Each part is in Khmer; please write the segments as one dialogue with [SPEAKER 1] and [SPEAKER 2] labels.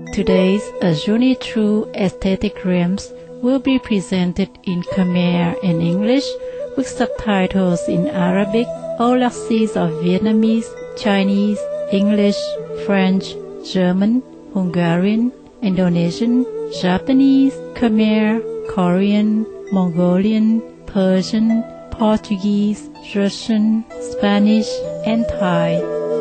[SPEAKER 1] Today's A Journey Through Aesthetic Realms will be presented in Khmer and English with subtitles in Arabic, all axes of Vietnamese, Chinese, English, French, German, Hungarian, Indonesian, Japanese, Khmer, Korean, Mongolian, Persian, Portuguese, Russian, Spanish, and Thai.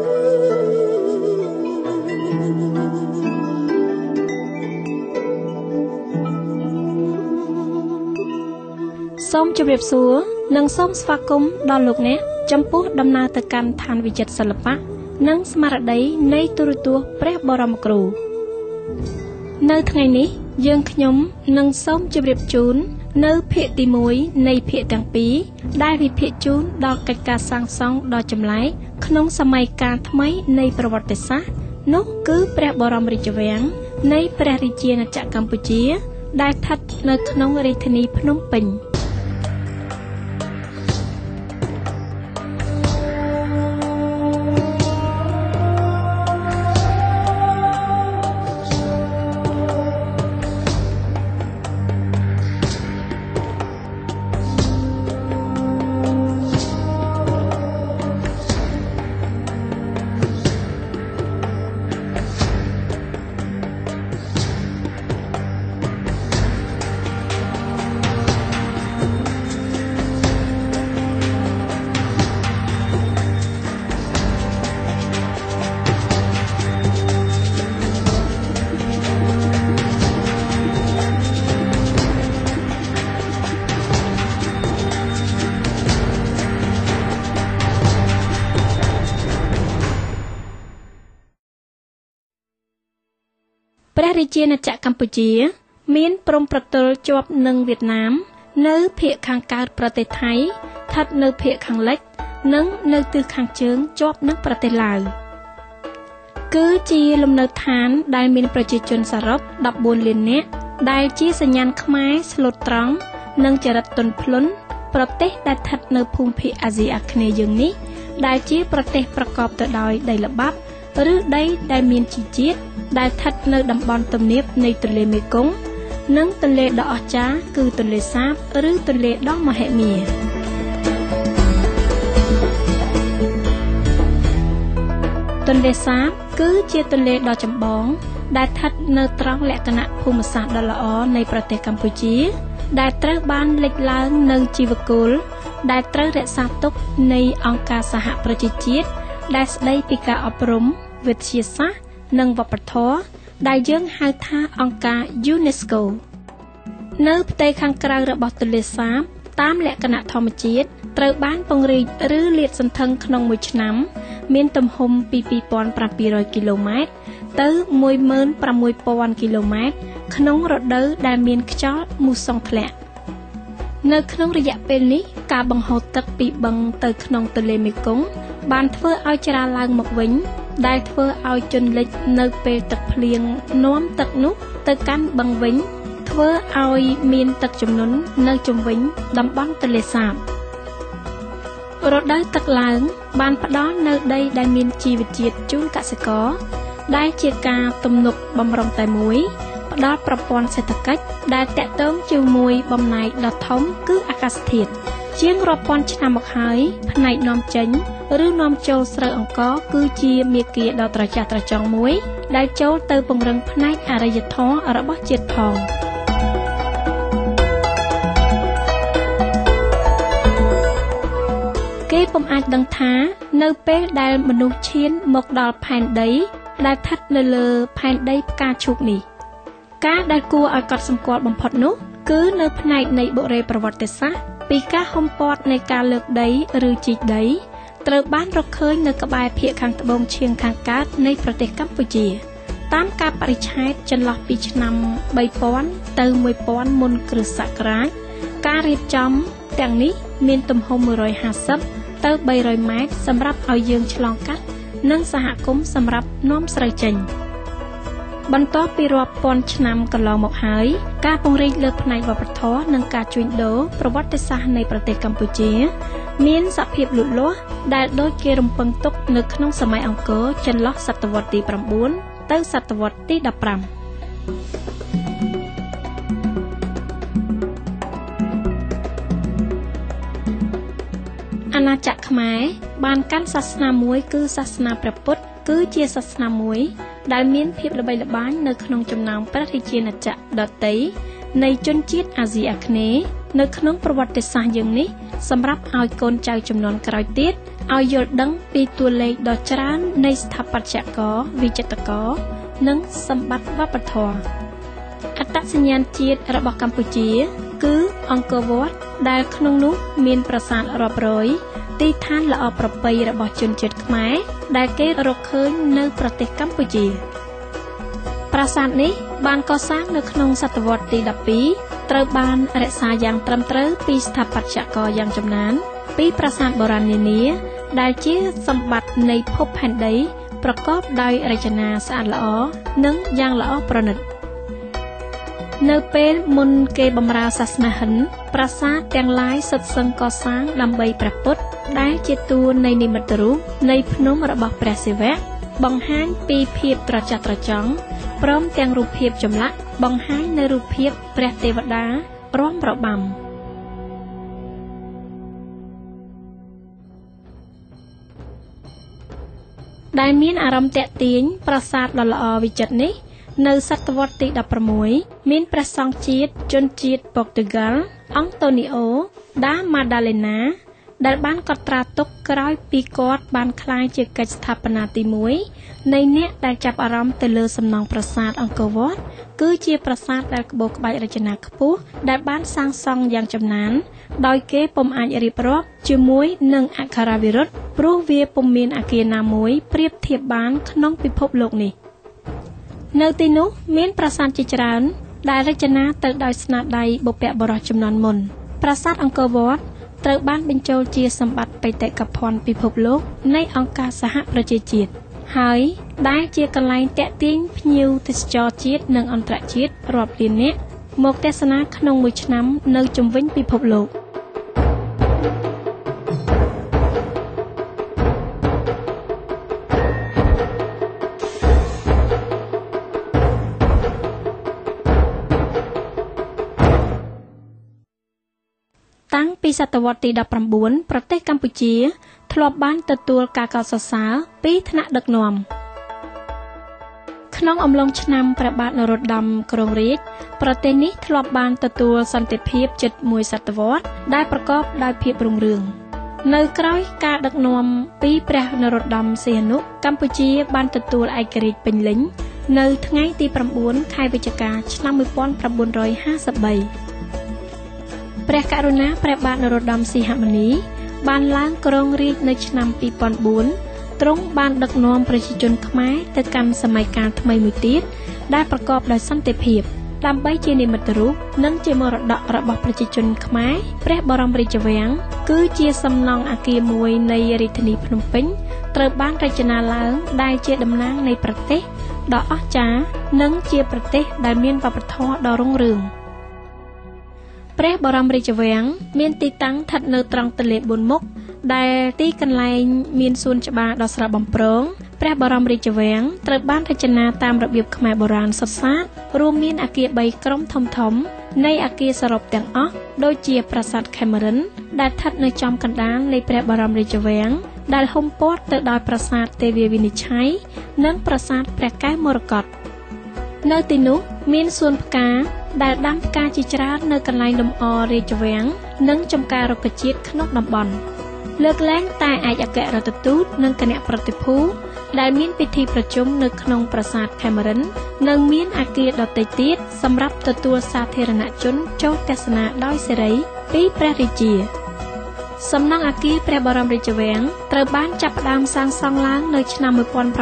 [SPEAKER 1] សូមជម្រាបសួរនិងសូមស្វាគមន៍ដល់លោកអ្នកចំពោះដំណើរទៅកាន់ឋានវិចិត្រសិល្បៈនិងស្មារតីនៃទូរទស្សន៍ព្រះបរមគ្រូនៅថ្ងៃនេះយើងខ្ញុំនឹងសូមជម្រាបជូននៅភាគទី1នៃភាគទាំងពីរដែលវិភាគជូនដល់កិច្ចការសាងសង់ដ៏ចម្លែកក្នុងសម័យកាលថ្មីនៃប្រវត្តិសាស្ត្រនោះគឺព្រះបរមរាជវាំងនៃព្រះរាជាណាចក្រកម្ពុជាដែលស្ថិតនៅក្នុងរាជធានីភ្នំពេញព្រះរាជាណាចក្រកម្ពុជាមានព្រំប្រទល់ជាប់នឹងវៀតណាមនៅភាគខាងកើតប្រទេសថៃស្ថិតនៅភាគខាងលិចនិងនៅទិសខាងជើងជាប់នឹងប្រទេសឡាវគឺជាលំនៅឋានដែលមានប្រជាជនសរុប14លាននាក់ដែលជាសញ្ញាណខ្មែរស្លូតត្រង់និងចរិតទន់ភ្លន់ប្រទេសដែលស្ថិតនៅភូមិភាគអាស៊ីអាគ្នេយ៍យើងនេះដែលជាប្រទេសប្រកបទៅដោយដីល្បាប់ឬដីដែលមានជីជាតិដែលស្ថិតនៅតំបន់ទំនាបនៃទន្លេមេគង្គនិងទន្លេដ៏អស្ចារ្យគឺទន្លេសាបឬទន្លេដ៏មហិមាទន្លេសាបគឺជាទន្លេដ៏ចម្បងដែលស្ថិតនៅត្រង់លក្ខណៈភូមិសាស្ត្រដ៏ល្អនៃប្រទេសកម្ពុជាដែលត្រូវបានលេចឡើងនៅជីវគោលដែលត្រូវរក្សាទុកនៃអង្គការសហប្រជាជាតិដែលស្ដីពីការអប់រំវិទ្យាសាស្ត្រនិងវប្បធម៌ដែលយើងហៅថាអង្គការ UNESCO នៅផ្ទៃខាងក្រៅរបស់ទន្លេសាបតាមលក្ខណៈធម្មជាតិត្រូវបានពង្រីកឬលាតសន្ធឹងក្នុងមួយឆ្នាំមានទំហំពី 2,700 គីឡូម៉ែត្រទៅ 16,000 គីឡូម៉ែត្រក្នុងរដូវដែលមានខ្យល់មូសុងធ្លាក់នៅក្នុងរយៈពេលនេះការបង្ហូរទឹកពីបឹងទៅក្នុងទន្លេមេគង្គបានធ្វើឲ្យច្រាលឡើងមកវិញដែលធ្វើឲ្យជន់លិចនៅពេលទឹកភ្លៀងនាំទឹកនោះទៅកាន់បឹងវិញធ្វើឲ្យមានទឹកជំនន់នៅជុំវិញតំបន់ទន្លេសាបរដូវទឹកឡើងបានផ្ដល់នៅដីដែលមានជីវជាតិជូនកសិករដែលជាការទំនុកបម្រុងតែមួយផ្ដល់ប្រព័ន្ធសេដ្ឋកិច្ចដែលតាក់ទងជាមួយបំណែកដ៏ធំគឺអាកាសធាតុជាងរាប់ពាន់ឆ្នាំមកហើយផ្នែកនាំចេញឬនាំចូលស្រូវអង្ករគឺជាមាគ៌ាដ៏ត្រចះត្រចង់មួយដែលចូលទៅពង្រឹងផ្នែកអរិយធម៌របស់ជាតិផងគេពុំអាចដឹងថានៅពេលដែលមនុស្សឈានមកដល់ផែនដីដែលស្ថិតនៅលើផែនដីផ្កាឈូកនេះការដែលគួរឲ្យកត់សម្គាល់បំផុតនោះគឺនៅផ្នែកនៃបុរេប្រវត្តិសាស្ត្រពីការហុំព័ទ្ធនៃការលើកដីឬជីកដីត្រូវបានរកឃើញនៅក្បែរភាគខាងត្បូងឈៀងខាងកើតនៃប្រទេសកម្ពុជាតាមការបរិច្ឆេទចន្លោះពីឆ្នាំ3000ទៅ1000មុនគ្រិស្តសករាជការរៀបចំទាំងនេះមានទំហំ150ទៅ300ម៉ែត្រសម្រាប់ឲ្យយើងឆ្លងកាត់និងសហគមន៍សម្រាប់នាំស្រូវចេញបន្ទាប់ពីរាប់ពាន់ឆ្នាំកន្លងមកហើយការពង្រីកលើផ្នែកវប្បធម៌និងការជួញដូរប្រវត្តិសាស្ត្រនៃប្រទេសកម្ពុជាមានសភាពលូតលាស់ដែលដូចគេរំពឹងទុកនៅក្នុងសម័យអង្គរចន្លោះសតវត្សទី9ទៅសតវត្សទី15 អាណាចក្រខ្មែរបានកាន់សាសនាមួយគឺសាសនាព្រះពុទ្ធគឺជាសាសនាមួយដែលមានភាពល្បីល្បាញនៅក្នុងចំណោមព្រះរាជាណាចក្រដទៃនៃជនជាតិអាស៊ីអាគ្នេយ៍នៅក្នុងប្រវត្តិសាស្ត្រយើងនេះសម្រាប់ឲ្យកូនចៅជំនាន់ក្រោយទៀតឲ្យយល់ដឹងពីតួលេខដ៏ច្រើននៃស្ថាបត្យករវិចិត្រករនិងសម្បត្តិវប្បធម៌អត្តសញ្ញាណជាតិរបស់កម្ពុជាគឺអង្គរវត្តដែលក្នុងនោះមានប្រាសាទរាប់រយទីឋានល្អប្រពៃរបស់ជនជាតិខ្មែរដែលគេរកឃើញនៅប្រទេសកម្ពុជាប្រាសាទនេះបានកសាងនៅក្នុងសតវត្សទី12ត្រូវបានរក្សាយ៉ាងត្រឹមត្រូវពីស្ថាបត្យករយ៉ាងចំណានពីប្រាសាទបុរាណនានាដែលជាសម្បត្តិនៃភពផែនដីប្រកបដោយរចនាស្អាតល្អនិងយ៉ាងល្អប្រណិតនៅពេលមុនគេបម្រើសាសនាហិណ្ឌប្រាសាទទាំងឡាយសុទ្ធសឹងកសាងដើម្បីព្រះពុទ្ធដែលជាតួនៃនិមិត្តរូបនៃភ្នំរបស់ព្រះសិវៈបង្ហាញពីភាពត្រចះត្រចង់ព្រមទាំងរូបភាពចម្លាក់បង្ហាញនៅរូបភាពព្រះទេវតារាំរបាំដែលមានអារម្មណ៍ទាក់ទាញប្រាសាទដ៏ល្អវិចិត្រនេះនៅសតវត្សទី16មានព្រះសង្ឃជាតិជនជាតិប៉ូទុយហ្គាល់អង់តូនីអូដាម៉ាដាលេណាដែលបានកត់ត្រាទុកក្រោយពីគាត់បានក្លាយជាកិច្ចស្ថាបនាទី1នៃអ្នកដែលចាប់អារម្មណ៍ទៅលើសំណង់ប្រាសាទអង្គរវត្តគឺជាប្រាសាទដែលក្បូរក្បាច់រចនាខ្ពស់ដែលបានសាងសង់យ៉ាងចំណានដោយគេពុំអាចរៀបរាប់ជាមួយនឹងអក្ខរាវិរុទ្ធព្រោះវាពុំមានអគារណាមួយប្រៀបធៀបបានក្នុងពិភពលោកនេះនៅទីនោះមានប្រាសាទជាច្រើនដែលរចនាទៅដោយស្នាដៃបុព្វបុរសជំនាន់មុនប្រាសាទអង្គរវត្តត្រូវបានបញ្ចូលជាសម្បត្តិបេតិកភណ្ឌពិភពលោកនៃអង្គការសហប្រជាជាតិហើយដែលជាកន្លែងទាក់ទាញភ្ញៀវទេសចរជាតិនិងអន្តរជាតិរាប់លាននាក់មកទស្សនាក្នុងមួយឆ្នាំនៅជុំវិញពិភពលោកតាំងពីសតវត្សទី19ប្រទេសកម្ពុជាធ្លាប់បានទទួលការកោតសរសើរពីថ្នាក់ដឹកនាំក្នុងអំឡុងឆ្នាំព្រះបាទនរោត្តមគ្រងរាជ្យប្រទេសនេះធ្លាប់បានទទួលសន្តិភាពជិតមួយសតវត្សដែលប្រកបដោយភាពរុងរឿងនៅក្រោយការដឹកនាំពីព្រះនរោត្តមសីហនុកម្ពុជាបានទទួលឯករាជ្យពេញលេញនៅថ្ងៃទី9ខែវិច្ឆិកាឆ្នាំ1953ព្រះករុណាព្រះបាទនរោត្តមសីហមុនីបានឡើងគ្រងរាជ្យនៅឆ្នាំ2004ទ្រង់បានដឹកនាំប្រជាជនខ្មែរទៅកាន់សម័យកាលថ្មីមួយទៀតដែលប្រកបដោយសន្តិភាពដើម្បីជានិមិត្តរូបនិងជាមរតករបស់ប្រជាជនខ្មែរព្រះបរមរាជវាំងគឺជាសំណង់អគារមួយនៃរាជធានីភ្នំពេញត្រូវបានរចនាឡើងដែលជាតំណាងនៃប្រទេសដ៏អស្ចារ្យនិងជាប្រទេសដែលមានវប្បធម៌ដ៏រុងរឿងព្រះបរមរាជវាំងមានទីតាំងស្ថិតនៅត្រង់ទន្លេ4មុខដែលទីកន្លែងមានសួនច្បារដ៏ស្រស់បំព្រងព្រះបរមរាជវាំងត្រូវបានរចនាតាមរបៀបខ្មែរបុរាណសុទ្ធសាធរួមមានអគារ3ក្រុមធំៗនៃអគារសរុបទាំងអស់ដូចជាប្រាសាទខេមរិនដែលស្ថិតនៅចំកណ្ដាលនៃព្រះបរមរាជវាំងដែលហ៊ុំព័ទ្ធទៅដោយប្រាសាទទេវាវិនិច្ឆ័យនិងប្រាសាទព្រះកែវមរកតនៅទីនោះមានសួនផ្កាដែលដាំផ្កាជាច្រើននៅកន្លែងលំអរាជវាំងនិងចំការរុក្ខជាតិក្នុងតំបន់លើកឡើងតែឯកអគ្គរដ្ឋទូតនិងគណៈប្រតិភូដែលមានពិធីប្រជុំនៅក្នុងប្រាសាទខេមរិននិងមានអគារដទៃទៀតសម្រាប់ទទួលសាធារណជនចូលទស្សនាដោយសេរីពីព្រះរាជាសំណង់អគារព្រះបរមរាជវាំងត្រូវបានចាប់ផ្ដើមសាងសង់ឡើងនៅឆ្នាំ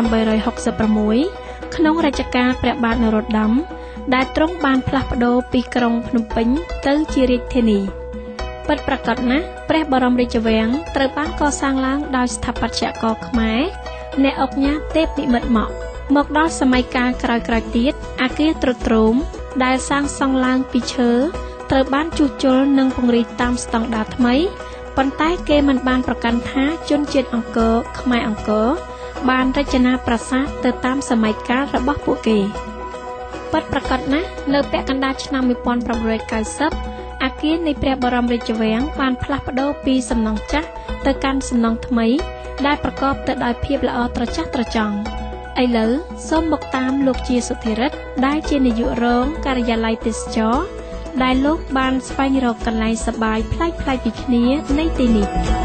[SPEAKER 1] 1866ក្នុងរជ្ជកាលព្រះបាទនរោត្តមដែលទ្រង់បានផ្លាស់ប្ដូរពីក្រុងភ្នំពេញទៅជារាជធានីពិតប្រាកដណាស់ព្រះបរមរាជវាំងត្រូវបានកសាងឡើងដោយស្ថាបត្យករខ្មែរអ្នកអុកញ៉ាទេពនិមិត្តមកដល់សម័យកាលក្រោយៗទៀតអគារទ្រុឌទ្រោមដែលសាងសង់ឡើងពីឈើត្រូវបានជួសជុលនិងពង្រីកតាមស្តង់ដារថ្មីប៉ុន្តែគេមិនបានប្រកាន់ថាជនជាតិអង្គរខ្មែរអង្គរបានរចនាប្រាសាទទៅតាមសម័យកាលរបស់ពួកគេពិតប្រាកដណាស់នៅពាក់កណ្ដាលឆ្នាំ1990អគារនៃព្រះបរមរាជវាំងបានផ្លាស់ប្ដូរពីសំណង់ចាស់ទៅកាន់សំណង់ថ្មីដែលប្រកបទៅដោយភាពល្អត្រចះត្រចង់ឥឡូវសូមមកតាមលោកជាសុធិរិទ្ធដែលជានាយករងការិយាល័យទេសចរដែលលោកបានស្វែងរកកន្លែងសប្បាយប្លែកៗពីគ្នាในទីនេះ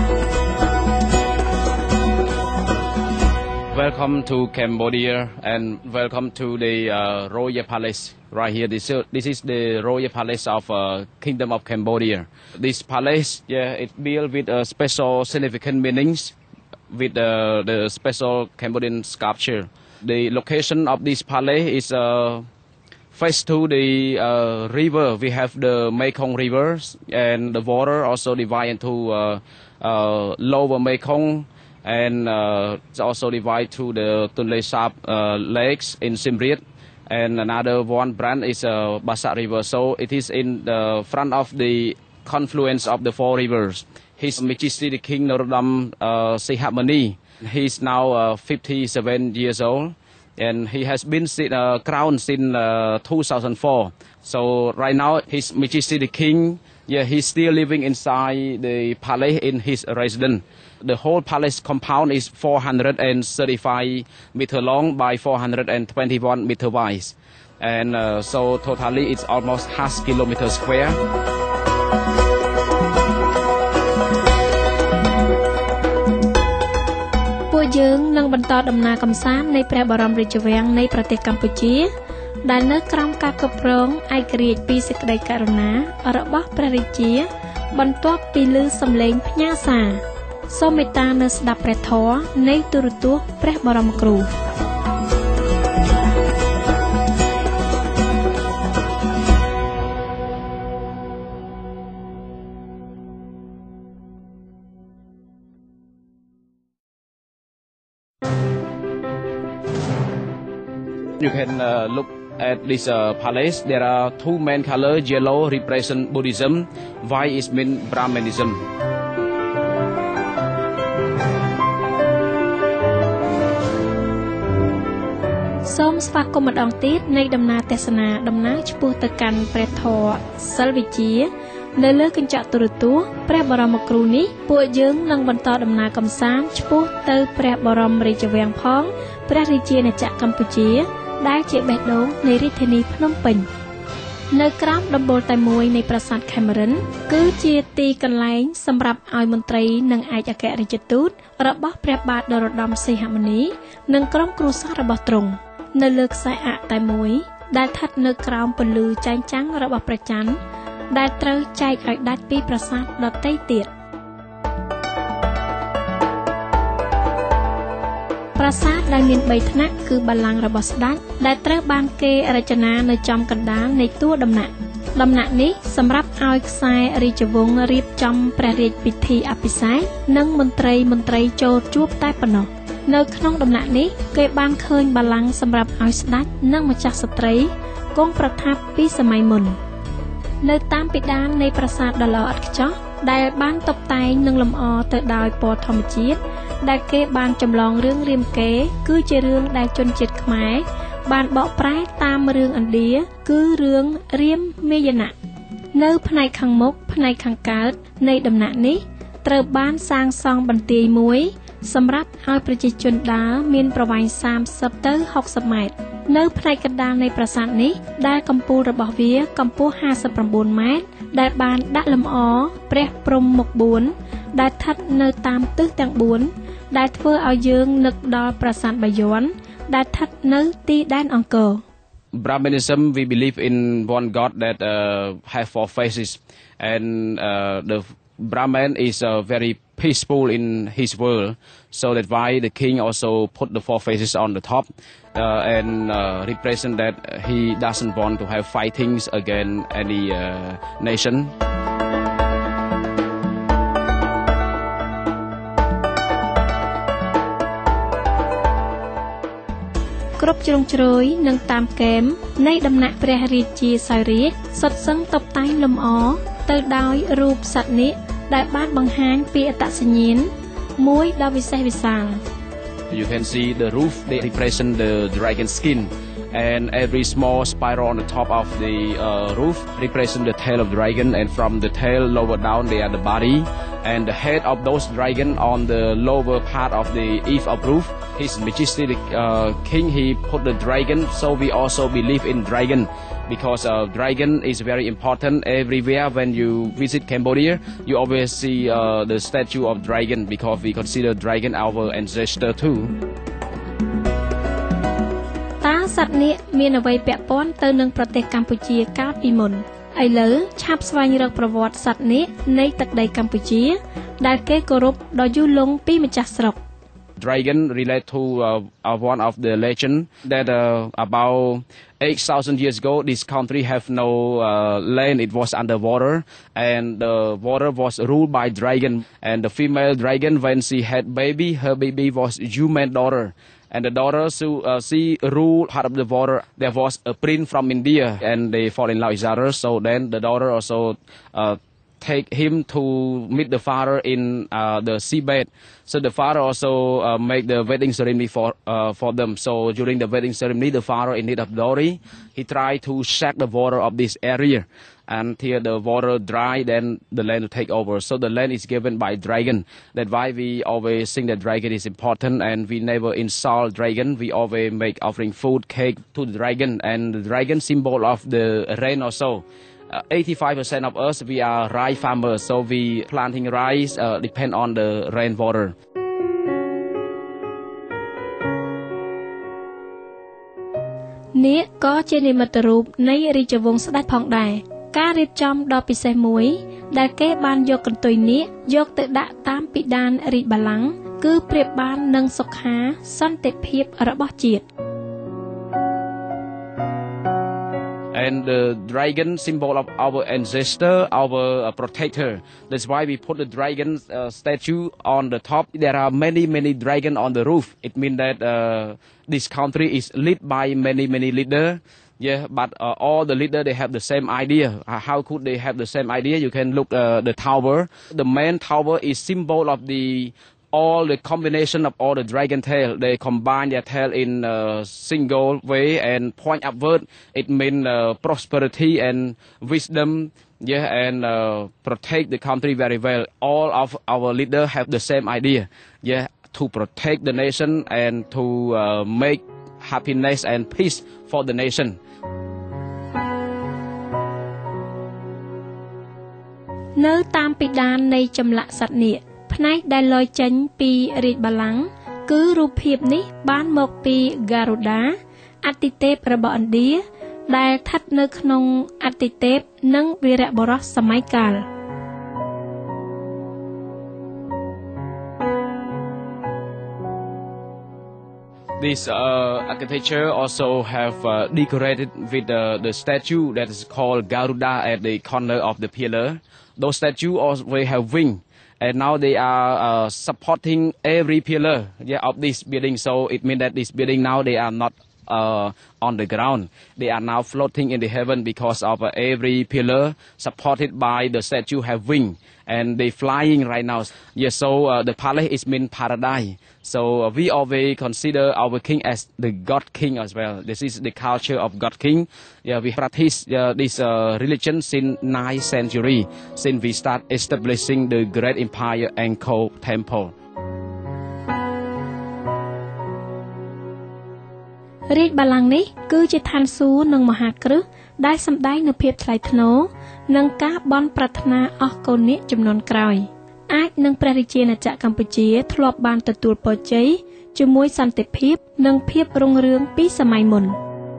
[SPEAKER 2] Welcome to Cambodia and welcome to the Royal Palace right here. This is the Royal Palace of Kingdom of Cambodia. This palace, it's built with special significant meanings with the special Cambodian sculpture. The location of this palace is face to the river. We have the Mekong River and the water also divided into lower Mekong and also divide to the Tonle Sap lakes in Siem Reap, and another one branch is Basak River. So it is in the front of the confluence of the four rivers. His Majesty the King Norodom Sihamoni. He's now 57 years old, and he has been crowned since 2004. So right now, His Majesty the King, he's still living inside the palace in his residence. The whole palace compound is 435 meter long by 421 meter wide, and so totally it's almost half kilometer square.
[SPEAKER 1] ពួកយើងនឹងបន្តដំណើរកម្សាន្តនៃព្រះបរមរាជវាំងនៃប្រទេសកម្ពុជាដែលនៅក្រោមការគ្រប់គ្រងឯករាជ្យពីសេចក្តីករុណារបស់ព្រះរាជាបន្ទាប់ពីឮសំឡេងផ្ញើសារសូមមេត្តានៅស្ដាប់ព្រះធម៌នៃទូរទស្សន៍ព្រះបរមគ្រូ
[SPEAKER 2] You can look at this palace. There are two main colors. Yellow represent Buddhism, white is mean Brahmanism. សូមស្វាគមន៍ម្ដងទៀតនៃដំណើរទេសនាដំណើរឆ្ពោះទៅកាន់ព្រះធម៌សិលវិជ្ជានៅលើកញ្ចក់ទូរទស្សន៍ព្រះបរមគ្រូនេះពួកយើងនឹងបន្តដំណើរកម្សាន្តឆ្ពោះទៅព្រះបរមរាជវាំងផងព្រះរាជាណាចក្រកម្ពុជាដែលជាបេះដូងនៃរាជធានីភ្នំពេញនៅក្រោមដំបូលតែមួយនៃប្រាសាទខេមរិនគឺជាទីកន្លែងសម្រាប់ឲ្យមន្ត្រីនិងឯកអគ្គរដ្ឋទូតរបស់ព្រះបាទនរោត្តមសីហមុនីនិងក្រុមគ្រួសាររបស់ទ្រង់នៅលើខ្សែអាកតែមួយដែលស្ថិតនៅក្រោមពន្លឺចែងចាំងរបស់ព្រះច័ន្ទដែលត្រូវចែកឲ្យដាច់ពីប្រាសាទដទៃទៀតប្រាសាទដែលមាន3ថ្នាក់គឺបល្ល័ង្ករបស់ស្ដេចដែលត្រូវបានគេរចនានៅចំកណ្ដាលនៃតួដំណាក់នេះសម្រាប់ឲ្យខ្សែរាជវង្សរៀបចំព្រះរាជពិធីអភិសេកនិងមន្ត្រីចូលជួបតែប៉ុណ្ណោះនៅក្នុងដំណាក់នេះគេបានឃើញបល្ល័ង្កសម្រាប់ឲ្យស្ដេចនិងម្ចាស់ស្ត្រីគង់ប្រថាប់ពីសម័យមុននៅតាមពិដាននៃប្រាសាទដ៏ល្អឥតខ្ចោះដែលបានតុបតែងនិងលម្អទៅដោយពណ៌ធម្មជាតិដែលគេបានចម្លងរឿងរាមកេរ្តិ៍គឺជារឿងដែលជនជាតិខ្មែរបានបកប្រែតាមរឿងឥណ្ឌាគឺរឿងរាមាយណៈនៅផ្នែកខាងមុខផ្នែកខាងកើតនៃដំណាក់នេះត្រូវបានសាងសង់បន្ទាយមួយសម្រាប់ឲ្យប្រជាជនដើរមានប្រវែង30ទៅ60ម៉ែត្រនៅផ្នែកកណ្ដាលនៃប្រាសាទនេះដែលកម្ពស់របស់វាកម្ពស់59ម៉ែត្រដែលបានដាក់លម្អព្រះព្រំមុខ4ដែលស្ថិតនៅតាមទិសទាំង4ដែលធ្វើឲ្យយើងនឹកដល់ប្រាសាទបាយ័នដែលស្ថិតនៅទីដែនអង្គរ Brahmanism, we believe in one God that have four faces, and the Brahman is very peaceful in his world, so that's why the king also put the four faces on the top and represent that he doesn't want to have fightings against any nation. គ្រប់ជ្រុងជ្រោយនិងតាមគែមនៃដំណាក់ព្រះរាជាសោយរាជសុទ្ធសឹងតុបតែងលម្អទៅដោយរូបសត្វនាគដែលបានបង្ហាញពីអត្តសញ្ញាណមួយដ៏វិសេសវិសាល You can see the roof they represent the dragon skin
[SPEAKER 3] and every small spiral on the top of the roof represents the tail of the dragon, and from the tail lower down they are the body, and the head of those dragon on the lower part of the eave of roof. His Majesty King, he put the dragon, so we also believe in dragon. Because dragon is very important everywhere. When you visit Cambodia, you always see the statue of dragon because we consider dragon our ancestor too.
[SPEAKER 1] តើសត្វនាគមានអ្វីពាក់ព័ន្ធទៅនឹងប្រទេសកម្ពុជាកាលពីមុនឥឡូវឆាប់ស្វែងរកប្រវត្តិសត្វនាគនៃទឹកដីកម្ពុជាដែលគេគោរពដ៏យូរលង់ពីម្ចាស់ស្រុក
[SPEAKER 3] Dragon relate to one of the legend that about 8,000 years ago this country have no land, it was underwater, and the water was ruled by dragon, and the female dragon when she had baby, her baby was human daughter, and the daughter she ruled part of the water. There was a prince from India and they fall in love with each other, so then the daughter also take him to meet the father in the seabed. So the father also make the wedding ceremony for them. So during the wedding ceremony, the father in need of glory, he tried to shake the water of this area, and here the water dry, then the land will take over. So the land is given by dragon. That's why we always think that dragon is important, and we never insult dragon. We always make offering food, cake to the dragon, and the dragon symbol of the rain also. 85% of us, we are rice farmers, so we planting rice depend on the rainwater.
[SPEAKER 1] នាគក៏ជានិមិត្តរូបនៃរាជវង្សស្ដេចផងដែរការរៀបចំដ៏ពិសេសមួយដែលគេបានយកកន្ទុយនាគយកទៅដាក់តាមពិដានរាជបល្ល័ង្កគឺប្រៀបបាននឹងសុខាសន្តិភាពរបស់ជាតិ
[SPEAKER 3] And the dragon symbol of our ancestor, our protector. That's why we put the dragon statue on the top. There are many dragons on the roof. It means that this country is led by many leaders. Yeah, but all the leaders, they have the same idea. How could they have the same idea? You can look the tower. The main tower is symbol of all the combination of all the dragon tail. They combine their tail in a single way and point upward. It means prosperity and wisdom, yeah, and protect the country very well. All of our leaders have the same idea, yeah, to protect the nation and to make happiness and peace for the nation.
[SPEAKER 1] នៅតាមពិដាននៃចម្លាក់សត្វនាគផ្នែកដែលលយចេញពីរាជបល្ល័ង្កគឺរូបភាពនេះបានមកពី Garuda អទិទេពរបស់ឥណ្ឌាដែលស្ថិតនៅក្នុងអទិទេពនិងវីរបុរសសម័យកាល
[SPEAKER 3] This architecture also have decorated with the statue that is called Garuda at the corner of the pillar. Those statues also have wings. And now they are supporting every pillar, yeah, of this building. So it means that this building now they are not on the ground. They are now floating in the heaven because of every pillar supported by the statue have wing. And they flying right now. Yes, so the palace is mean paradise. So we always consider our king as the God King as well. This is the culture of God King. Yeah, we practice this religion since 9th century, since we start establishing the great empire Angkor Temple.
[SPEAKER 1] រាជបល្ល័ង្កនេះគឺជាឋានសួគ៌និងមហាគ្រឹះដែលសម្ដែងនូវភាពថ្លៃថ្នូរនិងការបន់ប្រាថ្នាអស់កូននាគចំនួនក្រោយអាចនឹងព្រះរាជាណាចក្រកម្ពុជាធ្លាប់បានទទួលពរជ័យជាមួយសន្តិភាពនិងភាពរុងរឿងពីសម័យមុន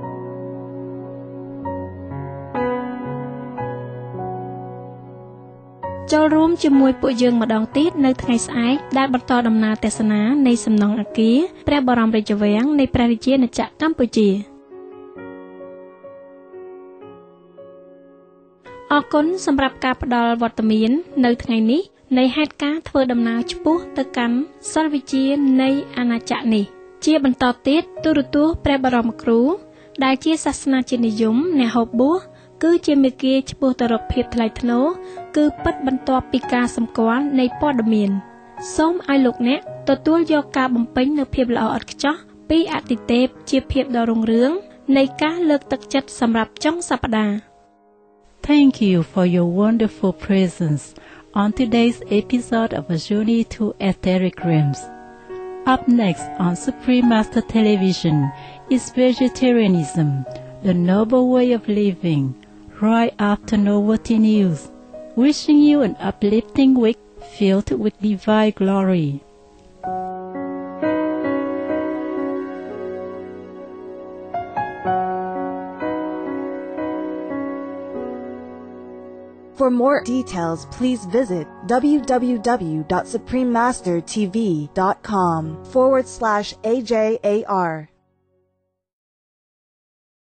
[SPEAKER 1] ចូលរួមជាមួយពួកយើងម្ដងទៀតនៅថ្ងៃស្អែកដែលបន្តដំណើរទស្សនានៃសំណង់អគារព្រះបរមរាជវាំងនៃព្រះរាជាណាចក្រកម្ពុជាអរគុណសម្រាប់ការផ្ដល់វត្តមាននៅថ្ងៃនេះនៃហេតុការណ៍ធ្វើដំណើរឆ្ពោះទៅកាន់សិលវិជានៃអាណាចក្រនេះជាបន្តទៀតទូរទស្សន៍ព្រះបរមគ្រូដែលជាសាសនាជានិយមអ្នកហូបបួសគឺជាមេគាឆ្ពោះទៅរកភាពថ្លៃថ្នូរគឺពិតបន្ទាប់ពីការសម្គាល់នៃព័ត៌មានសូមឲ្យលោកអ្នកទទួលយកការបំពេញនូវភាពល្អឥតខ្ចោះពីអតិទេពជាភាពដ៏រុងរឿងនៃការលើកទឹកចិត្តសម្រាប់ចុងសប្តាហ៍
[SPEAKER 2] Thank you for your wonderful presence on today's episode of A Journey to Etheric Realms. Up next on Supreme Master Television is Vegetarianism, the noble way of living, right after Novelty News. Wishing you an uplifting week filled with divine glory.
[SPEAKER 4] For more details, please visit www.suprememastertv.com/AJAR.